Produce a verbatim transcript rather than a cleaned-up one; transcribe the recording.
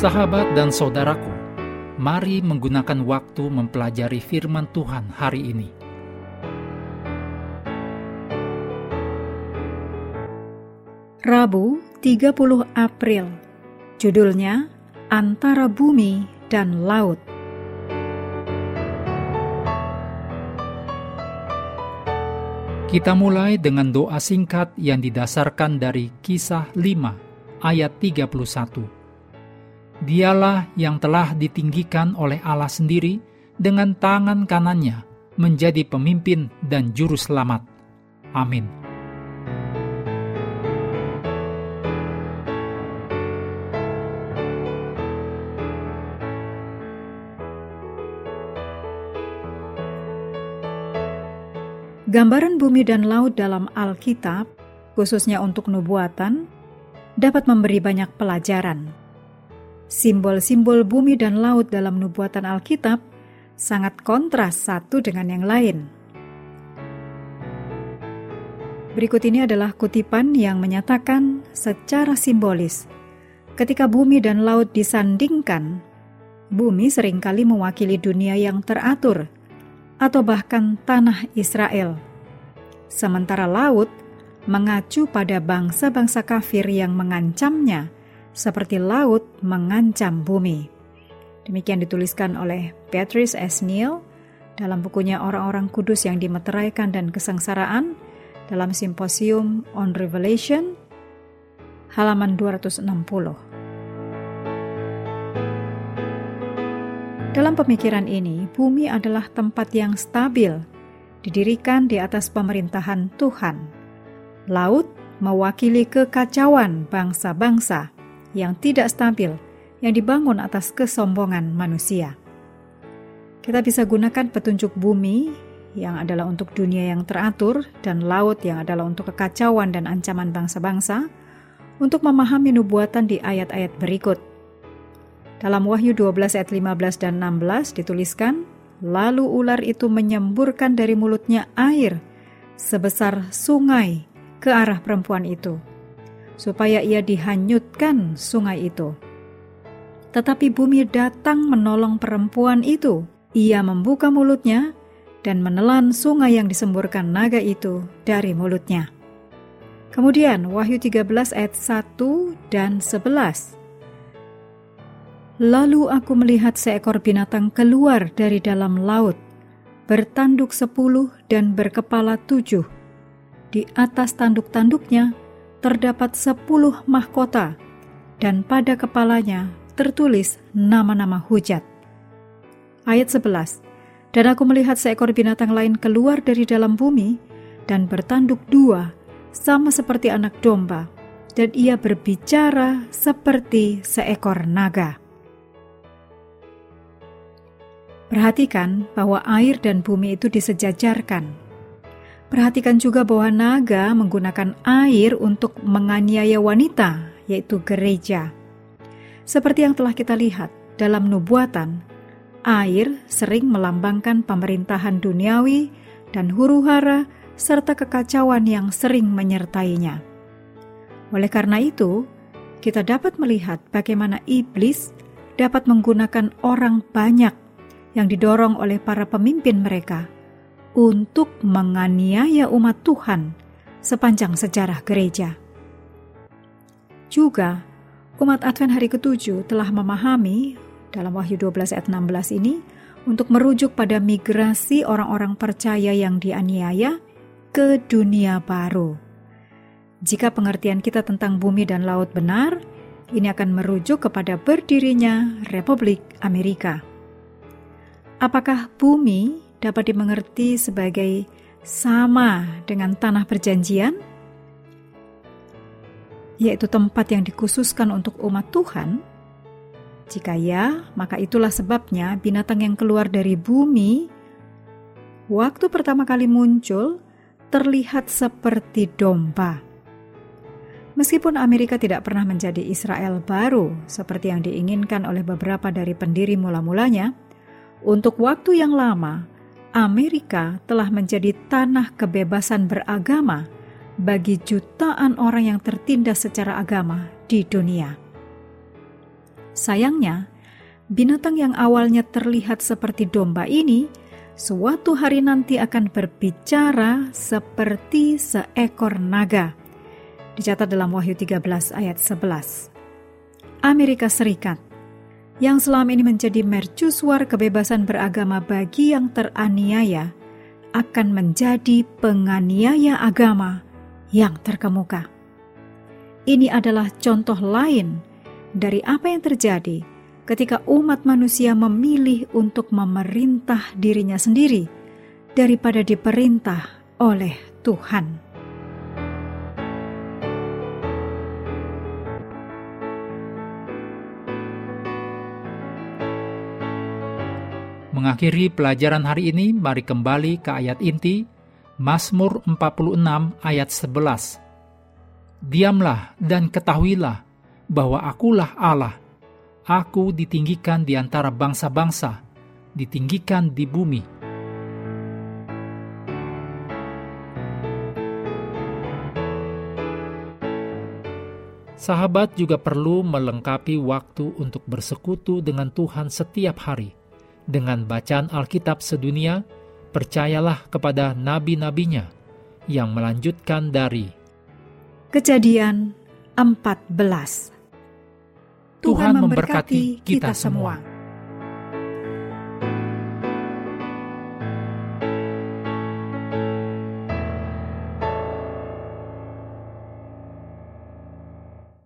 Sahabat dan saudaraku, mari menggunakan waktu mempelajari firman Tuhan hari ini. Rabu, tiga puluh April. Judulnya Antara Bumi dan Laut. Kita mulai dengan doa singkat yang didasarkan dari Kisah lima ayat tiga puluh satu. Dialah yang telah ditinggikan oleh Allah sendiri dengan tangan kanannya menjadi pemimpin dan juru selamat. Amin. Gambaran bumi dan laut dalam Alkitab, khususnya untuk nubuatan, dapat memberi banyak pelajaran. Simbol-simbol bumi dan laut dalam nubuatan Alkitab sangat kontras satu dengan yang lain. Berikut ini adalah kutipan yang menyatakan secara simbolis, ketika bumi dan laut disandingkan, bumi seringkali mewakili dunia yang teratur, atau bahkan tanah Israel. Sementara laut mengacu pada bangsa-bangsa kafir yang mengancamnya, seperti laut mengancam bumi. Demikian dituliskan oleh Patrice S. Neal dalam bukunya Orang-orang Kudus yang Dimeteraikan dan Kesengsaraan dalam Simposium on Revelation, halaman dua ratus enam puluh. Dalam pemikiran ini, bumi adalah tempat yang stabil, didirikan di atas pemerintahan Tuhan. Laut mewakili kekacauan bangsa-bangsa yang tidak stabil, yang dibangun atas kesombongan manusia. Kita bisa gunakan petunjuk bumi yang adalah untuk dunia yang teratur dan laut yang adalah untuk kekacauan dan ancaman bangsa-bangsa untuk memahami nubuatan di ayat-ayat berikut. Dalam Wahyu dua belas ayat lima belas dan enam belas dituliskan, lalu ular itu menyemburkan dari mulutnya air sebesar sungai ke arah perempuan itu, supaya ia dihanyutkan sungai itu. Tetapi bumi datang menolong perempuan itu. Ia membuka mulutnya dan menelan sungai yang disemburkan naga itu dari mulutnya. Kemudian Wahyu tiga belas ayat satu dan sebelas. Lalu aku melihat seekor binatang keluar dari dalam laut, bertanduk sepuluh dan berkepala tujuh. Di atas tanduk-tanduknya terdapat sepuluh mahkota, dan pada kepalanya tertulis nama-nama hujat. Ayat sebelas. Dan aku melihat seekor binatang lain keluar dari dalam bumi, dan bertanduk dua, sama seperti anak domba, dan ia berbicara seperti seekor naga. Perhatikan bahwa air dan bumi itu disejajarkan. Perhatikan juga bahwa naga menggunakan air untuk menganiaya wanita, yaitu gereja. Seperti yang telah kita lihat dalam nubuatan, air sering melambangkan pemerintahan duniawi dan huru-hara serta kekacauan yang sering menyertainya. Oleh karena itu, kita dapat melihat bagaimana iblis dapat menggunakan orang banyak yang didorong oleh para pemimpin mereka untuk menganiaya umat Tuhan sepanjang sejarah gereja. Juga, umat Advent hari ketujuh telah memahami dalam Wahyu dua belas ayat enam belas ini untuk merujuk pada migrasi orang-orang percaya yang dianiaya ke dunia baru. Jika pengertian kita tentang bumi dan laut benar, ini akan merujuk kepada berdirinya Republik Amerika. Apakah bumi dapat dimengerti sebagai sama dengan tanah perjanjian, yaitu tempat yang dikhususkan untuk umat Tuhan? Jika ya, maka itulah sebabnya binatang yang keluar dari bumi waktu pertama kali muncul terlihat seperti domba. Meskipun Amerika tidak pernah menjadi Israel baru seperti yang diinginkan oleh beberapa dari pendiri mula-mulanya, untuk waktu yang lama, Amerika telah menjadi tanah kebebasan beragama bagi jutaan orang yang tertindas secara agama di dunia. Sayangnya, binatang yang awalnya terlihat seperti domba ini, suatu hari nanti akan berbicara seperti seekor naga. Dicatat dalam Wahyu tiga belas ayat sebelas. Amerika Serikat, yang selama ini menjadi mercusuar kebebasan beragama bagi yang teraniaya, akan menjadi penganiaya agama yang terkemuka. Ini adalah contoh lain dari apa yang terjadi ketika umat manusia memilih untuk memerintah dirinya sendiri daripada diperintah oleh Tuhan. Mengakhiri pelajaran hari ini, mari kembali ke ayat inti, Mazmur empat puluh enam ayat sebelas. Diamlah dan ketahuilah bahwa akulah Allah. Aku ditinggikan di antara bangsa-bangsa, ditinggikan di bumi. Sahabat juga perlu melengkapi waktu untuk bersekutu dengan Tuhan setiap hari. Dengan bacaan Alkitab sedunia, percayalah kepada nabi-nabinya yang melanjutkan dari Kejadian empat belas. Tuhan memberkati kita semua.